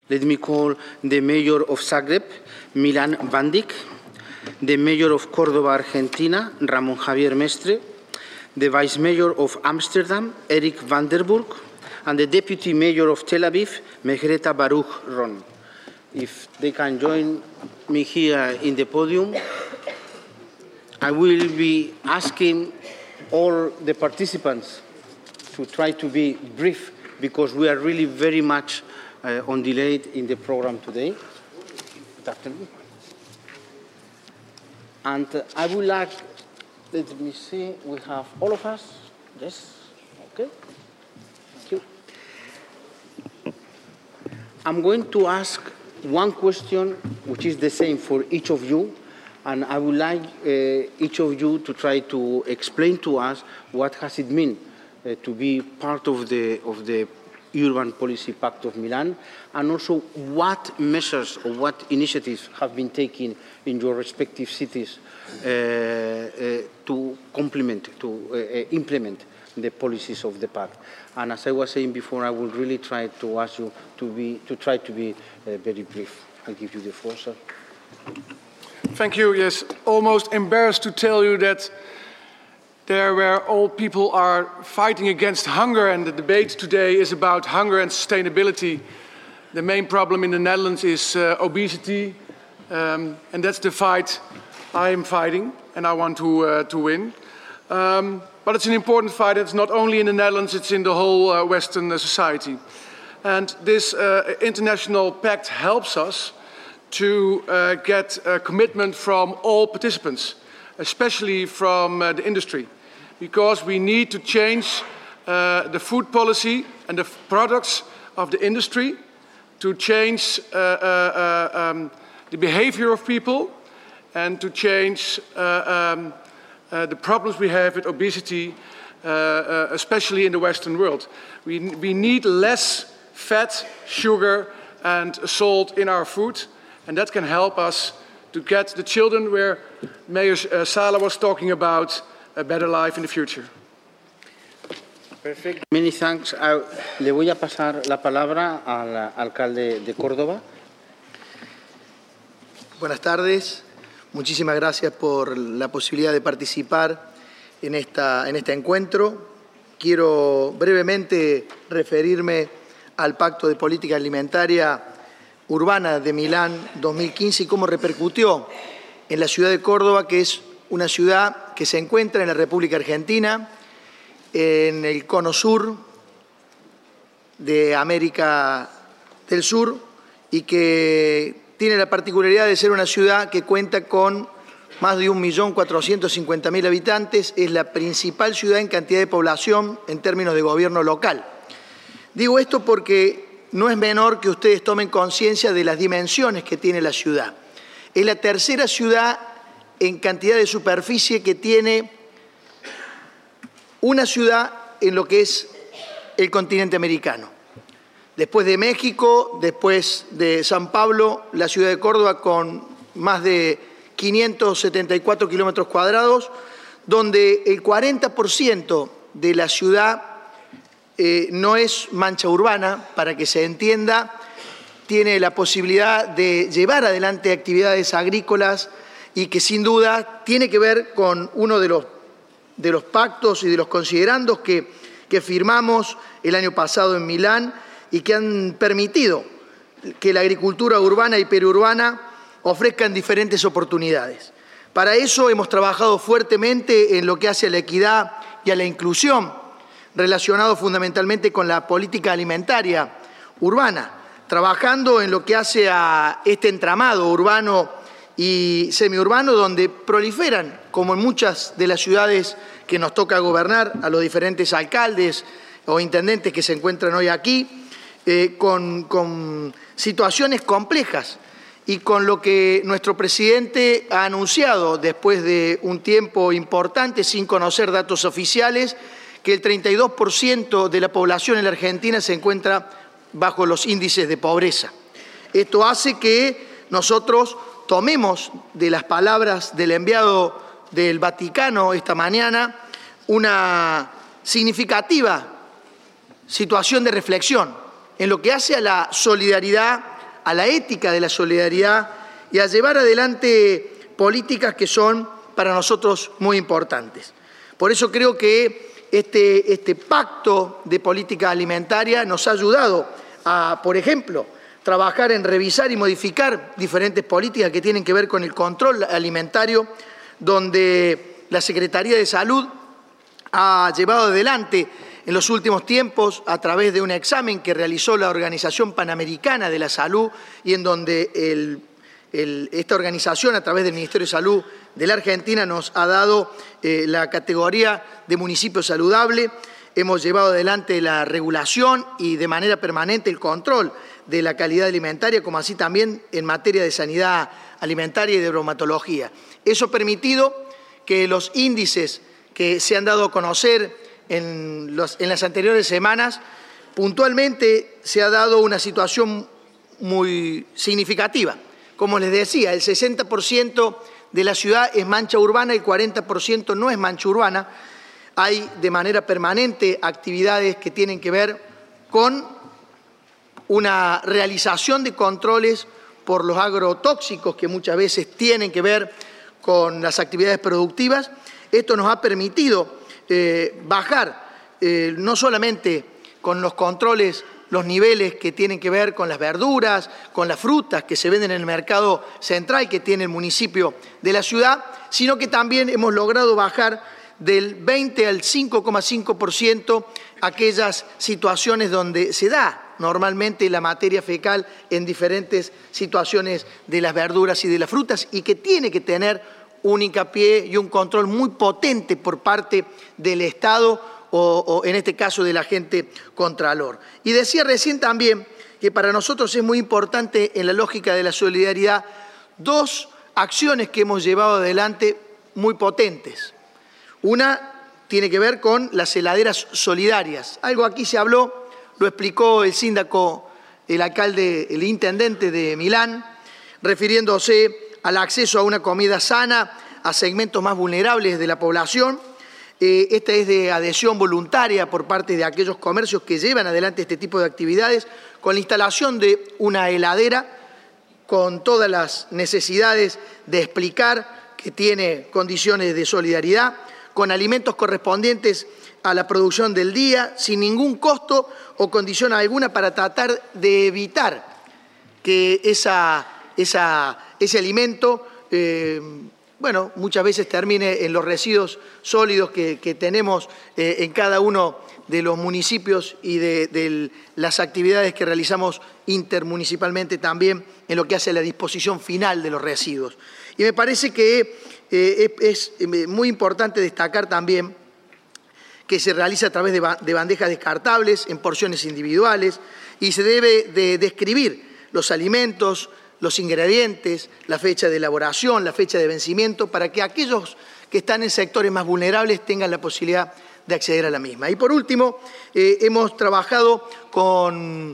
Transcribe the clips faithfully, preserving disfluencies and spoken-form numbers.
Let me call the mayor of Zagreb, Milan Bandic, the mayor of Córdoba, Argentina, Ramón Javier Mestre, the vice mayor of Amsterdam, Eric van der Burg, and the deputy mayor of Tel Aviv, Megreta Baruch Ron. If they can join me here in the podium, I will be asking all the participants to try to be brief, because we are really very much uh, on delay in the program today. Good afternoon. And uh, I would like, let me see, we have all of us. Yes, okay. Thank you. I'm going to ask one question, which is the same for each of you, and I would like uh, each of you to try to explain to us what has it mean uh, to be part of the, of the Urban Policy Pact of Milan, and also what measures or what initiatives have been taken in your respective cities uh, uh, to complement, to uh, implement the policies of the pact. And as I was saying before, I will really try to ask you to be to try to be uh, very brief. I'll give you the floor, sir. Thank you. Yes, almost embarrassed to tell you that there where all people are fighting against hunger, and the debate today is about hunger and sustainability. The main problem in the Netherlands is uh, obesity, um, and that's the fight I am fighting, and I want to, uh, to win. Um, but it's an important fight. It's not only in the Netherlands, it's in the whole uh, Western uh, society. And this uh, international pact helps us to uh, get a commitment from all participants, especially from uh, the industry, because we need to change uh, the food policy and the products of the industry to change uh, uh, uh, um, the behavior of people and to change uh, um, uh, the problems we have with obesity, uh, uh, especially in the Western world. We, we need less fat, sugar and salt in our food, and that can help us to get the children where Mayor uh, Sala was talking about a better life in the future. Perfect. Many thanks. I, le voy a pasar la palabra al alcalde de Córdoba. Buenas tardes. Muchísimas gracias por la posibilidad de participar en, esta, en este encuentro. Quiero brevemente referirme al Pacto de Política Alimentaria Urbana de Milán dos mil quince y cómo repercutió en la ciudad de Córdoba, que es una ciudad que se encuentra en la República Argentina, en el cono sur de América del Sur, y que tiene la particularidad de ser una ciudad que cuenta con más de un millón cuatrocientos cincuenta mil habitantes. Es la principal ciudad en cantidad de población en términos de gobierno local. Digo esto porque no es menor que ustedes tomen conciencia de las dimensiones que tiene la ciudad. Es la tercera ciudad en cantidad de superficie que tiene una ciudad en lo que es el continente americano. Después de México, después de San Pablo, la ciudad de Córdoba con más de quinientos setenta y cuatro kilómetros cuadrados, donde el cuarenta por ciento de la ciudad eh, no es mancha urbana, para que se entienda, tiene la posibilidad de llevar adelante actividades agrícolas y que sin duda tiene que ver con uno de los, de los pactos y de los considerandos que, que firmamos el año pasado en Milán y que han permitido que la agricultura urbana y periurbana ofrezcan diferentes oportunidades. Para eso hemos trabajado fuertemente en lo que hace a la equidad y a la inclusión, relacionado fundamentalmente con la política alimentaria urbana, trabajando en lo que hace a este entramado urbano y semiurbano, donde proliferan, como en muchas de las ciudades que nos toca gobernar, a los diferentes alcaldes o intendentes que se encuentran hoy aquí, eh, con, con situaciones complejas y con lo que nuestro presidente ha anunciado después de un tiempo importante, sin conocer datos oficiales, que el treinta y dos por ciento de la población en la Argentina se encuentra bajo los índices de pobreza. Esto hace que nosotros tomemos de las palabras del enviado del Vaticano esta mañana una significativa situación de reflexión en lo que hace a la solidaridad a la ética de la solidaridad y a llevar adelante políticas que son para nosotros muy importantes. Por eso creo que este, este pacto de política alimentaria nos ha ayudado a, por ejemplo, trabajar en revisar y modificar diferentes políticas que tienen que ver con el control alimentario, donde la Secretaría de Salud ha llevado adelante en los últimos tiempos, a través de un examen que realizó la Organización Panamericana de la Salud y en donde el, el, esta organización, a través del Ministerio de Salud de la Argentina, nos ha dado eh, la categoría de municipio saludable. Hemos llevado adelante la regulación y de manera permanente el control de la calidad alimentaria, como así también en materia de sanidad alimentaria y de bromatología. Eso ha permitido que los índices que se han dado a conocer en, los, en las anteriores semanas, puntualmente se ha dado una situación muy significativa. Como les decía, el sesenta por ciento de la ciudad es mancha urbana, el cuarenta por ciento no es mancha urbana. Hay de manera permanente actividades que tienen que ver con una realización de controles por los agrotóxicos que muchas veces tienen que ver con las actividades productivas. Esto nos ha permitido eh, bajar eh, no solamente con los controles los niveles que tienen que ver con las verduras, con las frutas que se venden en el mercado central que tiene el municipio de la ciudad, sino que también hemos logrado bajar del veinte al cinco coma cinco por ciento aquellas situaciones donde se da normalmente la materia fecal en diferentes situaciones de las verduras y de las frutas y que tiene que tener un hincapié y un control muy potente por parte del Estado o, o en este caso del agente contralor. Y decía recién también que para nosotros es muy importante en la lógica de la solidaridad dos acciones que hemos llevado adelante muy potentes. Una tiene que ver con las heladeras solidarias. Algo aquí se habló, lo explicó el síndaco, el alcalde, el intendente de Milán, refiriéndose al acceso a una comida sana a segmentos más vulnerables de la población. Eh, esta es de adhesión voluntaria por parte de aquellos comercios que llevan adelante este tipo de actividades, con la instalación de una heladera con todas las necesidades de explicar que tiene condiciones de solidaridad, con alimentos correspondientes a la producción del día, sin ningún costo o condición alguna para tratar de evitar que esa, esa, ese alimento, eh, bueno, muchas veces termine en los residuos sólidos que, que tenemos eh, en cada uno de los municipios y de, de las actividades que realizamos intermunicipalmente también en lo que hace a la disposición final de los residuos. Y me parece que eh, es, es muy importante destacar también que se realiza a través de, ba de bandejas descartables en porciones individuales y se debe de describir los alimentos, los ingredientes, la fecha de elaboración, la fecha de vencimiento, para que aquellos que están en sectores más vulnerables tengan la posibilidad de acceder a la misma. Y por último, eh, hemos trabajado con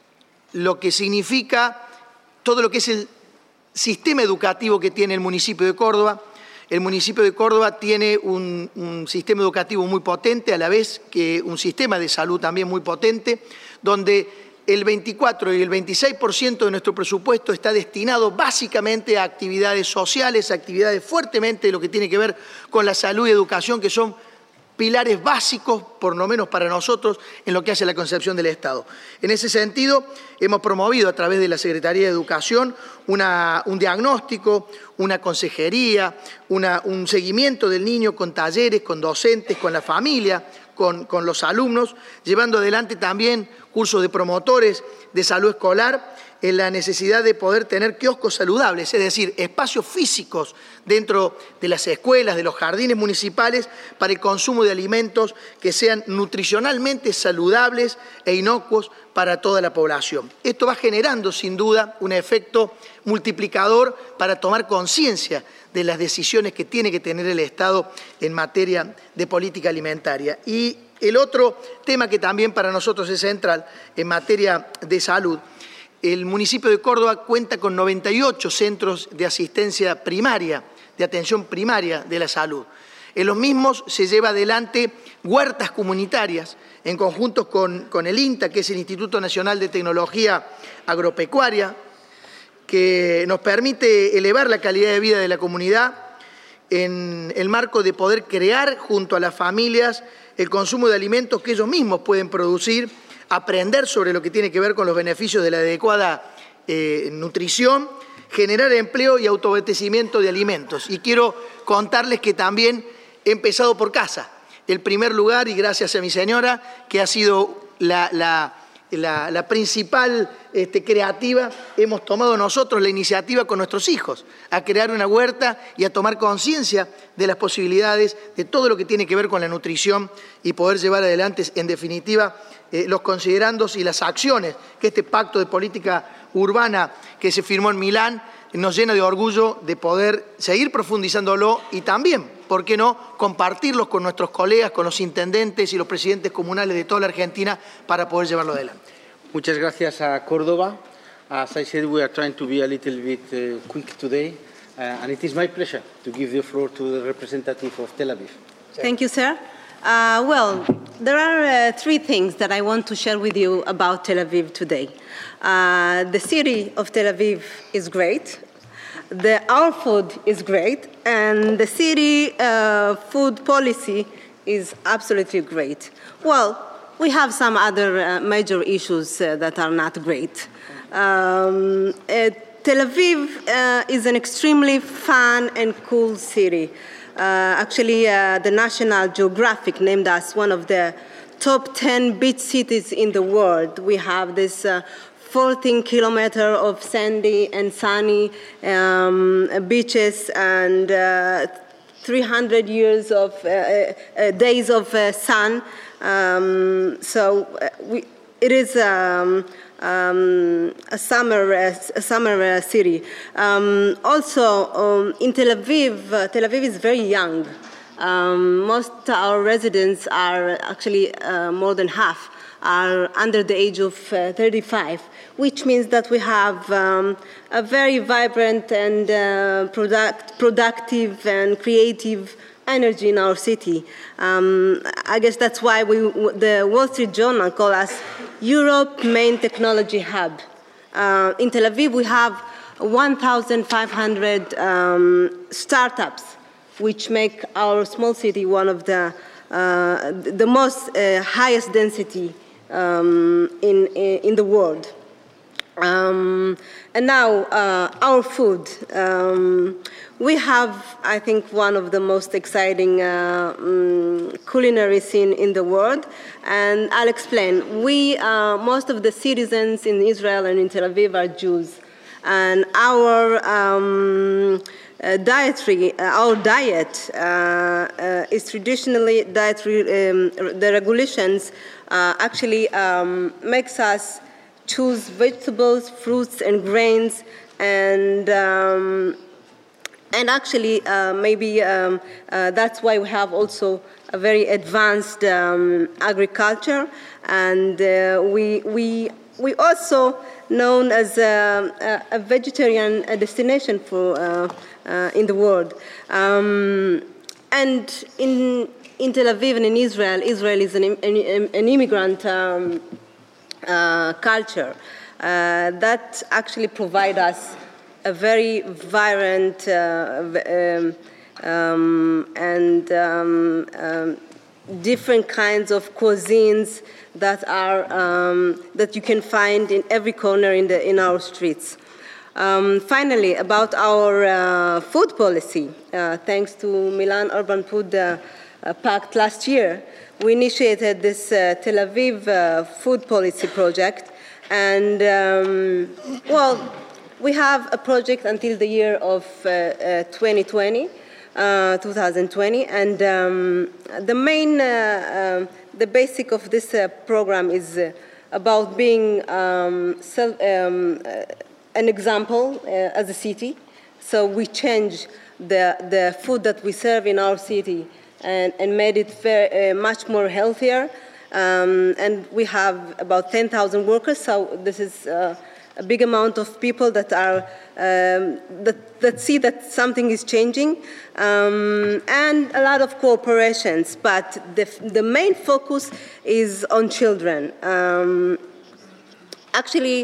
lo que significa todo lo que es el sistema educativo que tiene el municipio de Córdoba. El municipio de Córdoba tiene un, un sistema educativo muy potente, a la vez que un sistema de salud también muy potente, donde el veinticuatro y el veintiséis por ciento de nuestro presupuesto está destinado básicamente a actividades sociales, actividades fuertemente de lo que tiene que ver con la salud y educación, que son pilares básicos, por lo menos para nosotros, en lo que hace la concepción del Estado. En ese sentido, hemos promovido a través de la Secretaría de Educación una, un diagnóstico, una consejería, una, un seguimiento del niño con talleres, con docentes, con la familia, con, con los alumnos, llevando adelante también cursos de promotores de salud escolar, en la necesidad de poder tener kioscos saludables, es decir, espacios físicos dentro de las escuelas, de los jardines municipales, para el consumo de alimentos que sean nutricionalmente saludables e inocuos para toda la población. Esto va generando, sin duda, un efecto multiplicador para tomar conciencia de las decisiones que tiene que tener el Estado en materia de política alimentaria. Y el otro tema que también para nosotros es central en materia de salud, el municipio de Córdoba cuenta con noventa y ocho centros de asistencia primaria, de atención primaria de la salud. En los mismos se lleva adelante huertas comunitarias en conjunto con, con el INTA, que es el Instituto Nacional de Tecnología Agropecuaria, que nos permite elevar la calidad de vida de la comunidad en el marco de poder crear junto a las familias el consumo de alimentos que ellos mismos pueden producir, aprender sobre lo que tiene que ver con los beneficios de la adecuada eh, nutrición, generar empleo y autoabastecimiento de alimentos. Y quiero contarles que también he empezado por casa. El primer lugar, y gracias a mi señora, que ha sido la, la, la, la principal este, creativa, hemos tomado nosotros la iniciativa con nuestros hijos a crear una huerta y a tomar conciencia de las posibilidades de todo lo que tiene que ver con la nutrición y poder llevar adelante, en definitiva, eh, los considerandos y las acciones que este pacto de política urbana que se firmó en Milán nos llena de orgullo de poder seguir profundizándolo y también, ¿por qué no?, compartirlos con nuestros colegas, con los intendentes y los presidentes comunales de toda la Argentina para poder llevarlo adelante. Muchas gracias a Córdoba. As I said, we are trying to be a little bit uh, quick today, uh, and it is my pleasure to give the floor to the representative of Tel Aviv. Thank you, sir. Uh, well, there are uh, three things that I want to share with you about Tel Aviv today. Uh, the city of Tel Aviv is great, the, our food is great, and the city uh, food policy is absolutely great. Well, we have some other uh, major issues uh, that are not great. Um, uh, Tel Aviv uh, is an extremely fun and cool city. Uh, actually, uh, the National Geographic named us one of the top ten beach cities in the world. We have this uh, fourteen kilometer of sandy and sunny um, beaches and uh, three hundred years of uh, uh, days of uh, sun. Um, so uh, we, it is um, Um, a summer, uh, a summer uh, city. Um, also, um, in Tel Aviv, uh, Tel Aviv is very young. Um, most of our residents are actually uh, more than half are under the age of uh, thirty-five, which means that we have um, a very vibrant and uh, product, productive and creative energy in our city. Um, I guess that's why we, the Wall Street Journal call us Europe's main technology hub. Uh, in Tel Aviv, we have one thousand five hundred um, startups, which make our small city one of the uh, the most uh, highest density um, in, in the world. Um, and now, uh, our food. Um, we have, I think, one of the most exciting uh, um, culinary scene in the world, and I'll explain. We, uh, most of the citizens in Israel and in Tel Aviv are Jews, and our um, uh, dietary, uh, our diet uh, uh, is traditionally dietary. Um, the regulations uh, actually um, makes us choose vegetables, fruits, and grains, and um, and actually uh, maybe um, uh, that's why we have also a very advanced um, agriculture, and uh, we we we also known as a, a vegetarian destination for uh, uh, in the world, um, and in in Tel Aviv and in Israel, Israel is an, an, an immigrant. Um, Uh, culture uh, that actually provide us a very vibrant uh, um, um, and um, um, different kinds of cuisines that are um, that you can find in every corner in the in our streets. Um, finally, about our uh, food policy, uh, thanks to Milan Urban Food uh, uh, Pact last year, we initiated this uh, Tel Aviv uh, food policy project, and um, well, we have a project until the year of uh, uh, twenty twenty, uh, twenty twenty, and um, the main, uh, um, the basic of this uh, program is uh, about being um, self, um, uh, an example uh, as a city. So we change the the food that we serve in our city. And, and made it very, uh, much more healthier. Um, and we have about ten thousand workers, so this is uh, a big amount of people that are um, that, that see that something is changing, um, and a lot of cooperations. But the, the main focus is on children. Um, actually,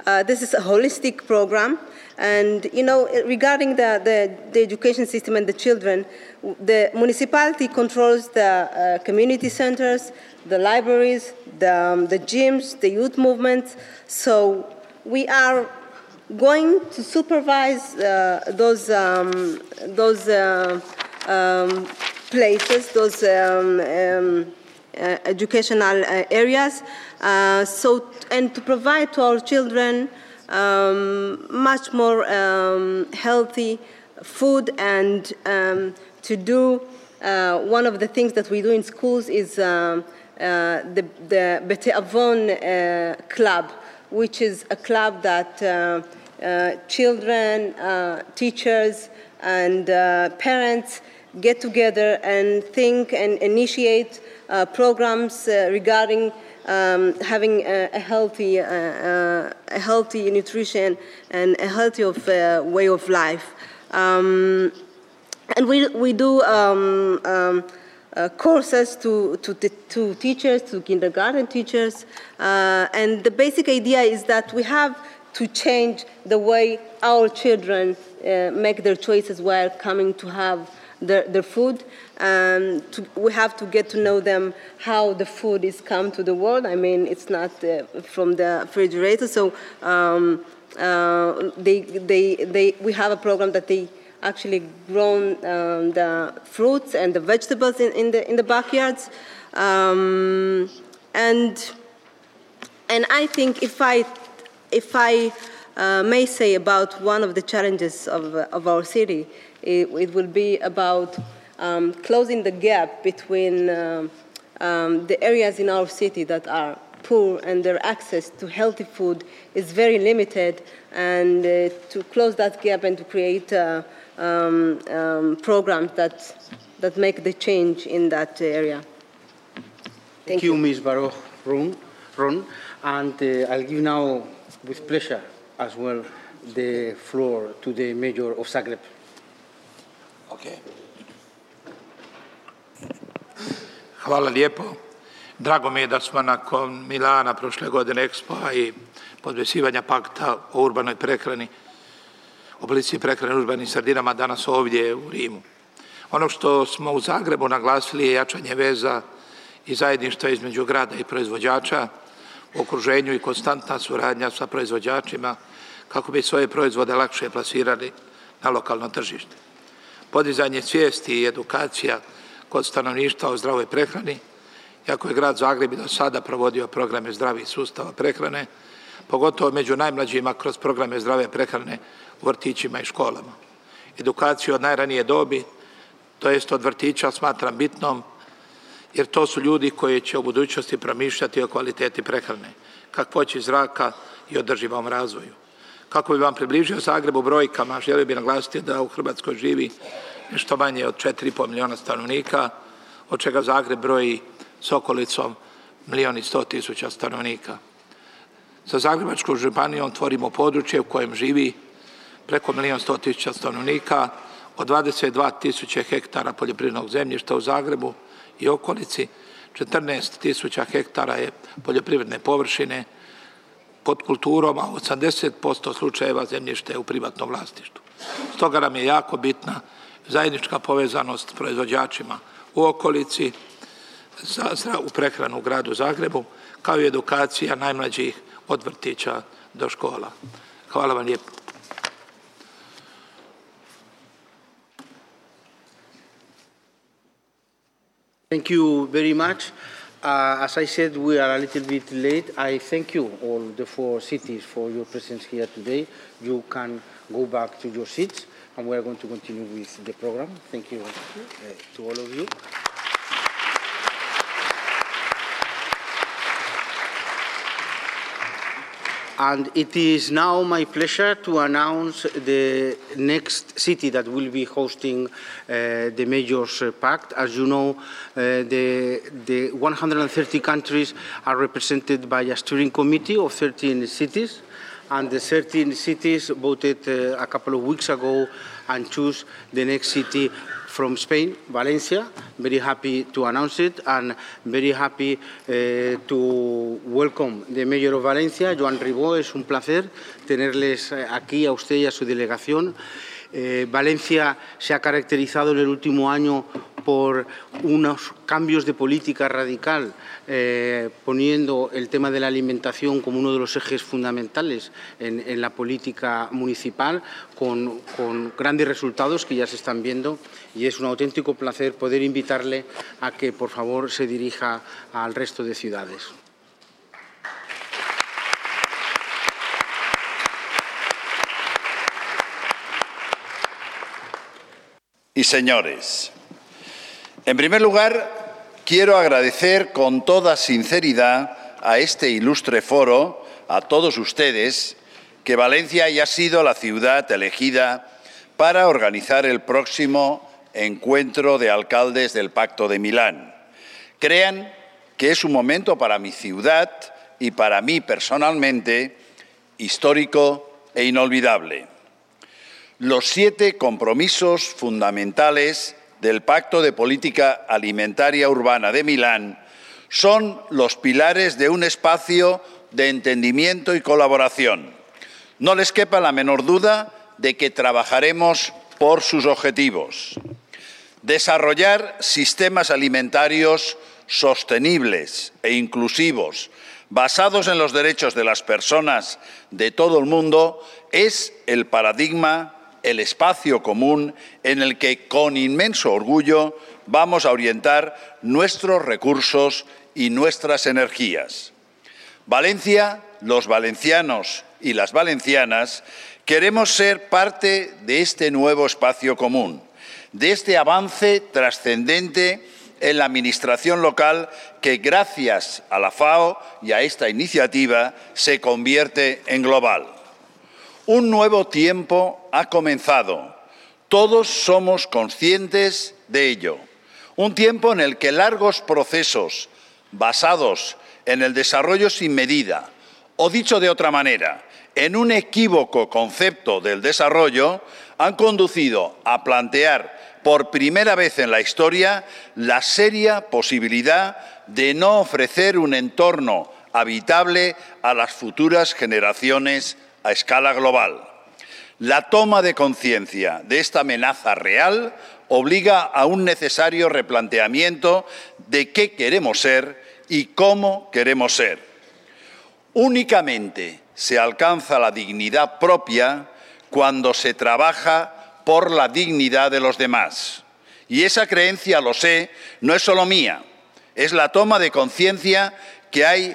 Uh, this is a holistic program. And, you know, regarding the, the, the education system and the children, the municipality controls the uh, community centers, the libraries, the, um, the gyms, the youth movements. So we are going to supervise uh, those, um, those uh, um, places, those um, um, uh, educational uh, areas, uh, so, and to provide to our children um, much more um, healthy food, and um, to do uh, one of the things that we do in schools is um, uh, the, the Bete Avon uh, Club, which is a club that uh, uh, children, uh, teachers, and uh, parents get together and think and initiate uh, programs uh, regarding um, having a, a healthy, uh, uh, a healthy nutrition and a healthy of, uh, way of life. Um, and we, we do um, um, uh, courses to, to, to teachers, to kindergarten teachers, uh, and the basic idea is that we have to change the way our children uh, make their choices while coming to have their, their food. Um, to, we have to get to know them how the food is come to the world. I mean, it's not uh, from the refrigerator. So um, uh, they, they, they, we have a program that they actually grown um, the fruits and the vegetables in, in, the, in the backyards. Um, and, and I think if I, if I uh, may say about one of the challenges of, of our city, it, it will be about um, closing the gap between um, um, the areas in our city that are poor and their access to healthy food is very limited, and uh, to close that gap and to create uh, um, um, programs that, that make the change in that area. Thank, Thank you, you, Miz Baruch Ron, Ron. And uh, I'll give now, with pleasure as well, the floor to the mayor of Zagreb. Okay. Hvala lijepo. Drago mi je da smo nakon Milana prošle godine Expo i podpisivanja pakta o urbanoj prehrani, o policiji prehrane u urbanim sredinama danas ovdje u Rimu. Ono što smo u Zagrebu naglasili je jačanje veza i zajedništva između grada i proizvođača u okruženju i konstantna suradnja sa proizvođačima kako bi svoje proizvode lakše plasirali na lokalno tržište. Podizanje svijesti i edukacija kod stanovništva o zdravoj prehrani, iako je grad Zagreb do sada provodio programe zdravih sustava prehrane, pogotovo među najmlađima kroz programe zdrave prehrane u vrtićima i školama. Edukaciju od najranije dobi, to jest od vrtića, smatram bitnom, jer to su ljudi koji će u budućnosti promišljati o kvaliteti prehrane, kakvoći zraka i održivom razvoju. Kako bi vam približio Zagreb u brojkama, želio bih naglasiti da u Hrvatskoj živi nešto manje od četiri i pol milijuna stanovnika, od čega Zagreb broji s okolicom milijon i sto tisuća stanovnika. Sa Zagrebačkom županijom tvorimo područje u kojem živi preko milijon sto tisuća stanovnika, od dvadeset dva tisuće hektara poljoprivrednog zemljišta u Zagrebu i okolici, četrnaest tisuća hektara je poljoprivredne površine pod kulturom, a osamdeset posto slučajeva zemljište je u privatnom vlasništvu. Stoga nam je jako bitna zajednička povezanost s proizvođačima u okolici, za zdravu prehranu u gradu Zagrebu, kao i edukacija najmlađih od vrtića do škola. Hvala vam lijepo. Thank you very much. Uh, as I said, we are a little bit late. I thank you, all the four cities, for your presence here today. You can go back to your seats, and we are going to continue with the program. Thank you uh, to all of you. And it is now my pleasure to announce the next city that will be hosting uh, the Mayors Pact. As you know, uh, the, the one hundred thirty countries are represented by a steering committee of thirteen cities, and the thirteen cities voted uh, a couple of weeks ago and choose the next city from Spain, Valencia. Very happy to announce it and very happy uh, to welcome the Mayor of Valencia, Joan Ribó. Es un placer tenerles aquí a usted y a su delegación. Eh, Valencia se ha caracterizado en el último año por unos cambios de política radical, eh, poniendo el tema de la alimentación como uno de los ejes fundamentales en, en la política municipal, con, con grandes resultados que ya se están viendo, y es un auténtico placer poder invitarle a que, por favor, se dirija al resto de ciudades. Y señores, en primer lugar, quiero agradecer con toda sinceridad a este ilustre foro, a todos ustedes, que Valencia haya sido la ciudad elegida para organizar el próximo encuentro de alcaldes del Pacto de Milán. Crean que es un momento para mi ciudad y para mí personalmente histórico e inolvidable. Los siete compromisos fundamentales del Pacto de Política Alimentaria Urbana de Milán son los pilares de un espacio de entendimiento y colaboración. No les quepa la menor duda de que trabajaremos por sus objetivos. Desarrollar sistemas alimentarios sostenibles e inclusivos, basados en los derechos de las personas de todo el mundo, es el paradigma, el espacio común en el que con inmenso orgullo vamos a orientar nuestros recursos y nuestras energías. Valencia, los valencianos y las valencianas queremos ser parte de este nuevo espacio común, de este avance trascendente en la administración local que, gracias a la FAO y a esta iniciativa, se convierte en global. Un nuevo tiempo ha comenzado. Todos somos conscientes de ello. Un tiempo en el que largos procesos basados en el desarrollo sin medida, o dicho de otra manera, en un equívoco concepto del desarrollo, han conducido a plantear por primera vez en la historia la seria posibilidad de no ofrecer un entorno habitable a las futuras generaciones a escala global. La toma de conciencia de esta amenaza real obliga a un necesario replanteamiento de qué queremos ser y cómo queremos ser. Únicamente se alcanza la dignidad propia cuando se trabaja por la dignidad de los demás. Y esa creencia, lo sé, no es solo mía, es la toma de conciencia que hay,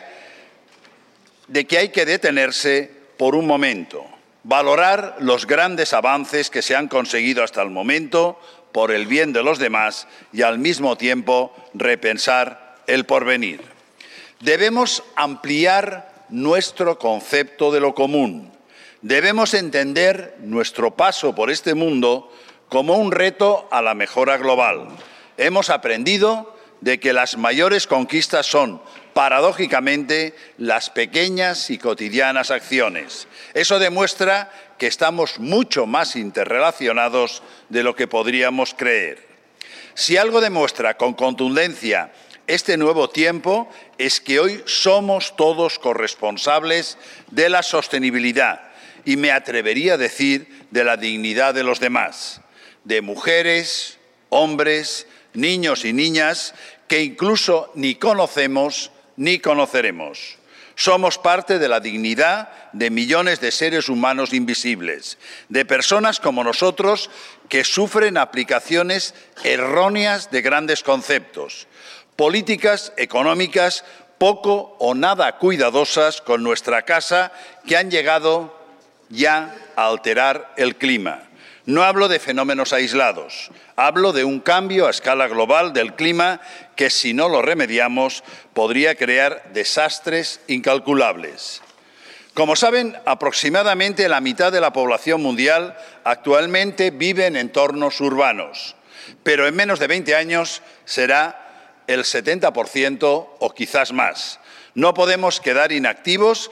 de que hay que detenerse por un momento, valorar los grandes avances que se han conseguido hasta el momento por el bien de los demás y al mismo tiempo repensar el porvenir. Debemos ampliar nuestro concepto de lo común. Debemos entender nuestro paso por este mundo como un reto a la mejora global. Hemos aprendido de que las mayores conquistas son, paradójicamente, las pequeñas y cotidianas acciones. Eso demuestra que estamos mucho más interrelacionados de lo que podríamos creer. Si algo demuestra con contundencia este nuevo tiempo, es que hoy somos todos corresponsables de la sostenibilidad y me atrevería a decir de la dignidad de los demás, de mujeres, hombres, niños y niñas que incluso ni conocemos ni conoceremos. Somos parte de la dignidad de millones de seres humanos invisibles, de personas como nosotros que sufren aplicaciones erróneas de grandes conceptos, políticas económicas poco o nada cuidadosas con nuestra casa que han llegado ya a alterar el clima. No hablo de fenómenos aislados, hablo de un cambio a escala global del clima que, si no lo remediamos, podría crear desastres incalculables. Como saben, aproximadamente la mitad de la población mundial actualmente vive en entornos urbanos, pero en menos de veinte años será el setenta por ciento o quizás más. No podemos quedar inactivos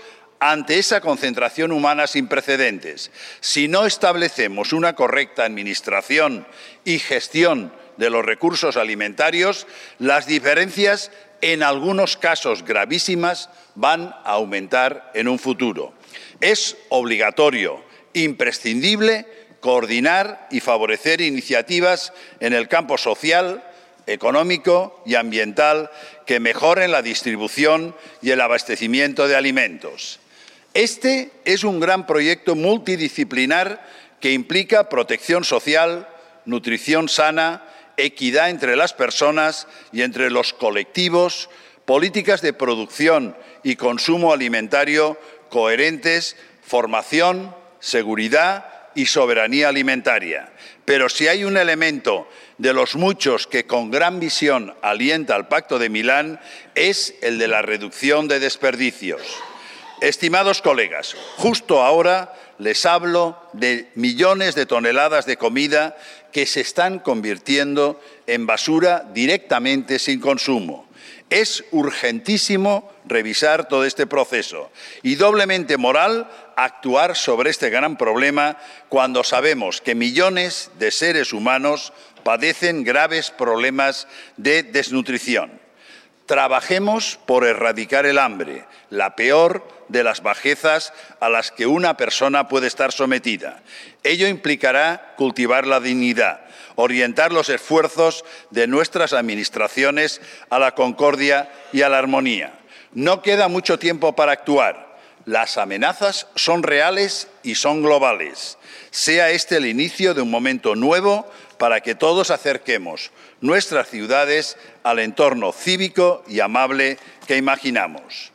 ante esa concentración humana sin precedentes. Si no establecemos una correcta administración y gestión de los recursos alimentarios, las diferencias, en algunos casos gravísimas, van a aumentar en un futuro. Es obligatorio, imprescindible, coordinar y favorecer iniciativas en el campo social, económico y ambiental que mejoren la distribución y el abastecimiento de alimentos. Este es un gran proyecto multidisciplinar que implica protección social, nutrición sana, equidad entre las personas y entre los colectivos, políticas de producción y consumo alimentario coherentes, formación, seguridad y soberanía alimentaria. Pero si hay un elemento de los muchos que con gran visión alienta al Pacto de Milán, es el de la reducción de desperdicios. Estimados colegas, justo ahora les hablo de millones de toneladas de comida que se están convirtiendo en basura directamente sin consumo. Es urgentísimo revisar todo este proceso y doblemente moral actuar sobre este gran problema cuando sabemos que millones de seres humanos padecen graves problemas de desnutrición. Trabajemos por erradicar el hambre, la peor de las bajezas a las que una persona puede estar sometida. Ello implicará cultivar la dignidad, orientar los esfuerzos de nuestras administraciones a la concordia y a la armonía. No queda mucho tiempo para actuar. Las amenazas son reales y son globales. Sea este el inicio de un momento nuevo para que todos acerquemos nuestras ciudades al entorno cívico y amable que imaginamos.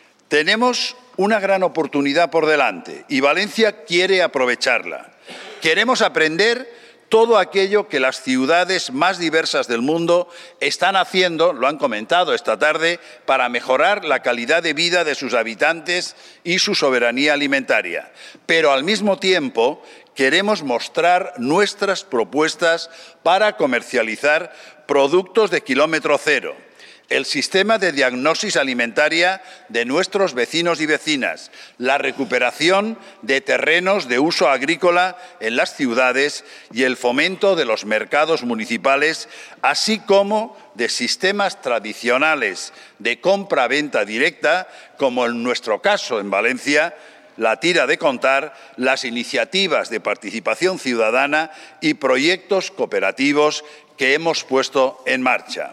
Tenemos una gran oportunidad por delante y Valencia quiere aprovecharla. Queremos aprender todo aquello que las ciudades más diversas del mundo están haciendo, lo han comentado esta tarde, para mejorar la calidad de vida de sus habitantes y su soberanía alimentaria. Pero al mismo tiempo queremos mostrar nuestras propuestas para comercializar productos de kilómetro cero. El sistema de diagnosis alimentaria de nuestros vecinos y vecinas, la recuperación de terrenos de uso agrícola en las ciudades y el fomento de los mercados municipales, así como de sistemas tradicionales de compra-venta directa, como en nuestro caso en Valencia, la tira de contar, las iniciativas de participación ciudadana y proyectos cooperativos que hemos puesto en marcha.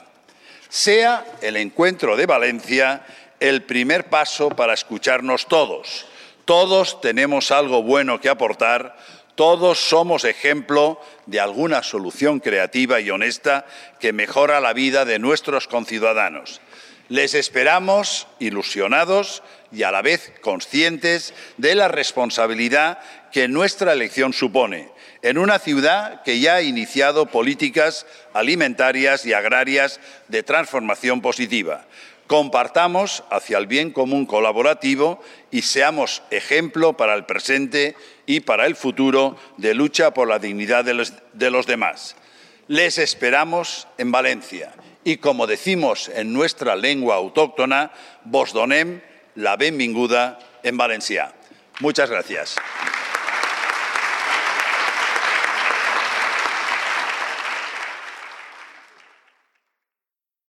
Sea el encuentro de Valencia el primer paso para escucharnos todos. Todos tenemos algo bueno que aportar, todos somos ejemplo de alguna solución creativa y honesta que mejora la vida de nuestros conciudadanos. Les esperamos ilusionados y a la vez conscientes de la responsabilidad que nuestra elección supone, en una ciudad que ya ha iniciado políticas alimentarias y agrarias de transformación positiva. Compartamos hacia el bien común colaborativo y seamos ejemplo para el presente y para el futuro de lucha por la dignidad de los, de los demás. Les esperamos en Valencia y, como decimos en nuestra lengua autóctona, vos donem la benvinguda en valencià. Muchas gracias.